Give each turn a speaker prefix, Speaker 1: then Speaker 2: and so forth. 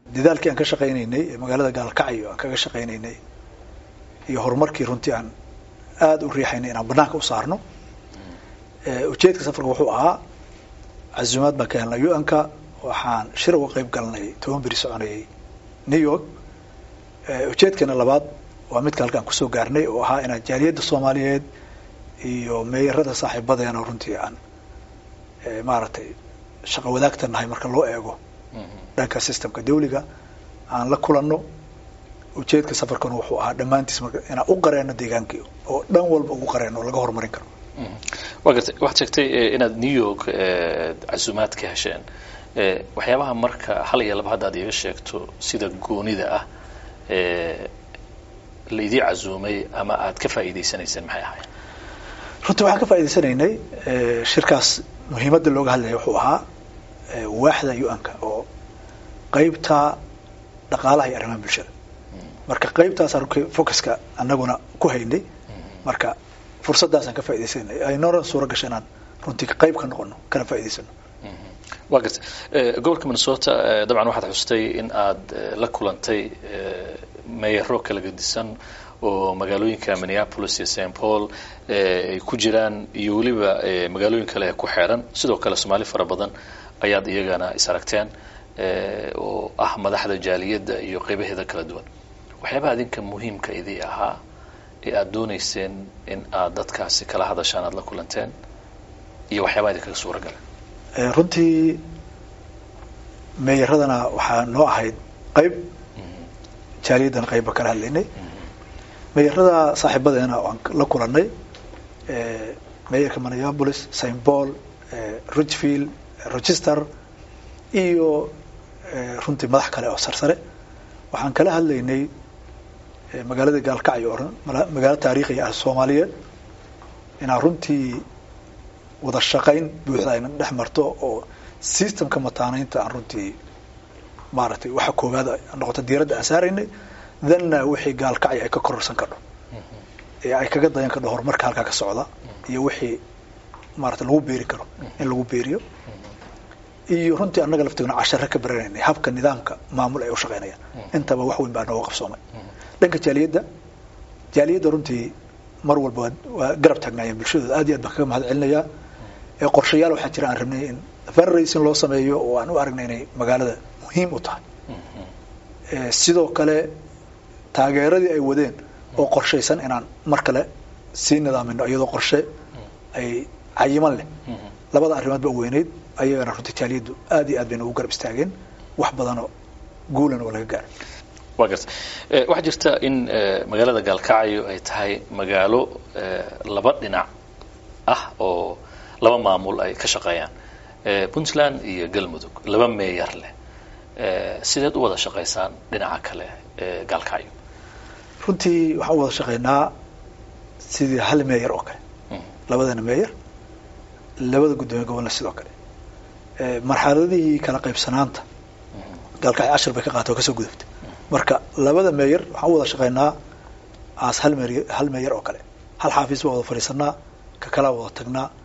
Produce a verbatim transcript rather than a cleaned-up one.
Speaker 1: dadaalkii aan ka shaqaynaynay ee magaalada gaalkacyo aan kaga shaqaynaynay iyo horumarkii runtii aan aada u riixaynay inaan banaanka u saarno ujeedka safarka wuxuu ahaa casuumaad baan ka helnay u n-ka waxaan shir uga qayb galnay toban beri soconayay new york ujeedkeena labaad waa midka halkaan kusoo gaarnay oo ahaa inaan jaaliyadda soomaaliyeed iyo meeyarada saaxiibadeena runtii aan maaragtay shaqo wadaagta nahay marka loo eego dhanka systemka dawliga aan la kulanno ujeedka safarkan wuxuu ahaa dhammaantiis marka inaan u qareeno deegaankii oo dhan walba ugu qareeno oo laga horumarin karo
Speaker 2: waa gartay waxaad sheegtay inaad new york casuumaad ka hesheen waxyaabaha marka hal iyo laba hadda aad iiga sheegto sida goonida ah laydii casuumay ama aad ka faa'iidaysanayseen maxay ahaayeen
Speaker 1: runtii waxaan ka faa'iidaysanaynay shirkaas muhiimadda looga hadlaya wuxuu ahaa waaxda u n-ka oo qaybta dhaqaalaha iyo arrimaha bulshada marka qaybtaasaan focuska annaguna ku haynay marka fursaddaasaan ka faa'iidaysanay ay noona suura gasho inaan runtii qayb ka noqono kana faa'iidaysano
Speaker 2: waa gartay gobolka minnesota dabcan waxaad xustay in aad la kulantay meeyaro kala gedisan oo magaalooyinka minneapolis iyo saint paul ay ku jiraan iyo weliba magaalooyin kale ee ku xeeran sidoo kale soomaali fara badan ayaad iyagana is aragteen oo ah madaxda jaaliyadda iyo qaybaheeda kala duwan waxyaabaha idinka muhiimka idii ahaa ee aad doonayseen in aad dadkaasi kala hadashaan aad la kulanteen iyo waxyaabaha idinkaga suura galay
Speaker 1: runtii meeyaradana waxaa noo ahayd qayb jaaliyaddana qayba kala hadlaynay meeyarada saaxiibadeena aan la kulanay meeyarka minneapolis saint paul richfield rochester iyo runtii madax kale oo sarsare waxaan kala hadlaynay magaalada gaalkacyo oo magaalo taariikhi ah soomaaliyeed inaan runtii wada shaqayn buuxda ayna dhex marto oo systemka mataanaynta aan runtii maaragtay waxa koowaad noqoto diiradda aan saaraynay danna wixii gaalkacyo ay ka kororsan kadho ee ay kaga dayan kadho horumarka halkaa ka socda iyo wixii maaragtay lagu beeri karo in lagu beeriyo iyo runtii annaga laftiguna cashare ka baranaynay habka nidaamka maamul ay u shaqaynayaan intaba wax weyn baa nooga qabsoomay dhanka jaaliyadda jaaliyadda runtii mar walba waa garab taagnaayeen bulshadooda aad iyo aad baan kaga mahad celinayaa ee qorshayaal waxaa jira aan rabnay in fundraising loo sameeyo oo aan u aragnay inay magaalada muhiim u tahay sidoo kale taageeradii ay wadeen oo qorshaysan inaan mar kale sii nidaamino iyadoo qorshe ay cayiman leh labada arrimood ba weyneyd ayagana runtii jaaliyaddu aad iyo aad bayna ugu garab istaageen wax badanoo guulan oo laga gaaro
Speaker 2: waa garta waxaa jirta in magaalada gaalkacyo ay tahay magaalo laba dhinac ah oo laba maamul ay ka shaqeeyaan puntland iyo galmudug laba meeyar leh sideed u wada shaqaysaan dhinaca kale gaalkacyo
Speaker 1: runtii waxaan u wada shaqaynaa sidii hal meeyar oo kale labadana meeyar labada guddoomiye gobolna sidoo kale marxaladihii kala qaybsanaanta gaalkacyo cashar bay ka qaata oo kasoo gudubtay marka labada meeyar waxaan u wada shaqaynaa aas hal meeyar hal meeyar oo kale hal xaafiis baa wada fadhiisanaa ka kalaa wada tagnaa